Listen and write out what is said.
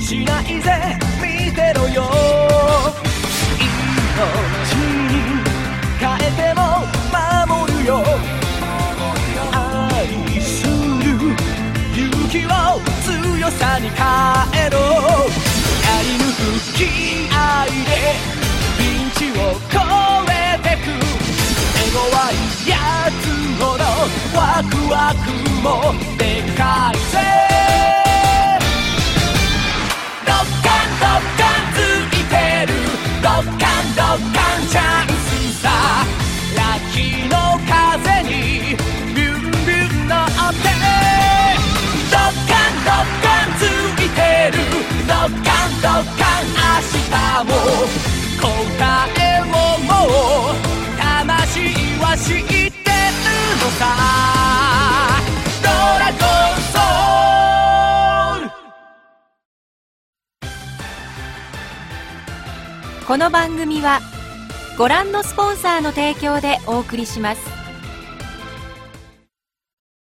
しないぜ見てろよ。命に変えても守るよ。愛する勇気を強さに変えろ。やり抜く気合でピンチを越えてく。手強いやつほどワクワクもでかいぜ。ドッカンドッカンついてる。ドッカンドッカンチャンスさ。ラッキーの風にビュンビュン乗って。ドッカンドッカンついてる。ドッカンドッカン明日も答えをもう魂は知ってるのさ。ドラゴンソウル。 この番組はご覧のスポンサーの提供でお送りします。